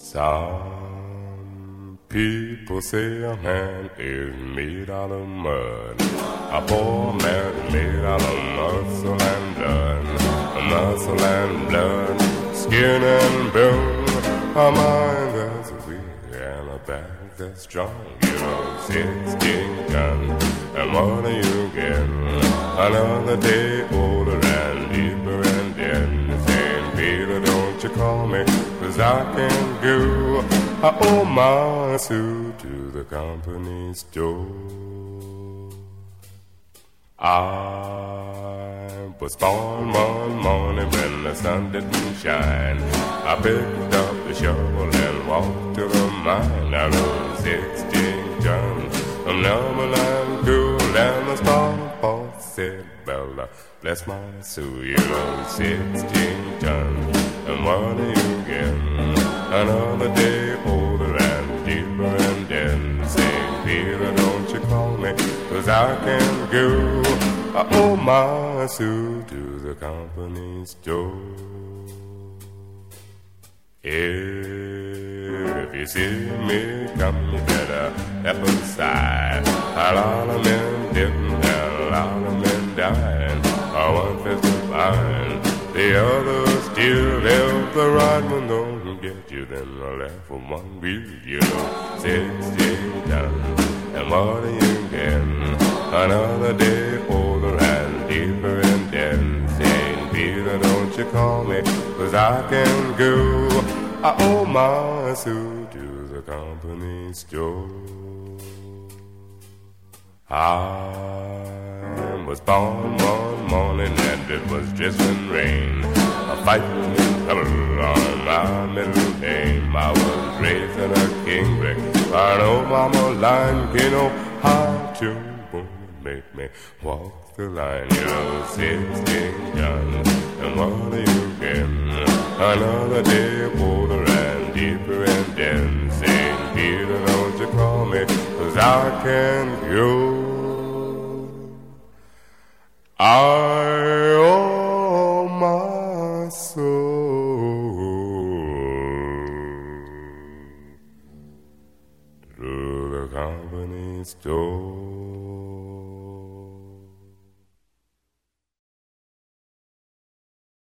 Some people say a man is made out of mud. A poor man is made out of muscle and blood. Muscle and blood, skin and bone. A mind that's weak and a back that's strong. You know, 16 guns, and what do you get? Another day older and deeper and in. Saying, Peter, don't you call me, 'cause I can go. I owe my suit to the company store. I was born one morning when the sun didn't shine. I picked up the shovel and walked to the mine. I rode 16 tons of Numberland cool, and the spark boss said, Bella, bless my soul, you know, 16 tons, and what do you get? Another day older and deeper and in. Saying, Peter, don't you call me, 'cause I can go. I owe my suit to the company store. If you see me come, you better step aside. A lot of men didn't, and a lot of men died. One fist of iron, the other still. If the right one don't get you, then the left one will. You know, 16 tons, and what do you get? Another day older and deeper and then. Saying, Peter, don't you call me, 'cause I can go. I owe my suit to the company store. I was born one morning and it was drizzling rain. A fighting trouble on my middle name. I was raised in a kingbrick by an old mama line. You know how to make me walk the line. You know, 16 guns, and what do you get? Another day older and deeper and then. Saying, Peter, don't you call me, 'cause I can go. I owe my soul to the company store.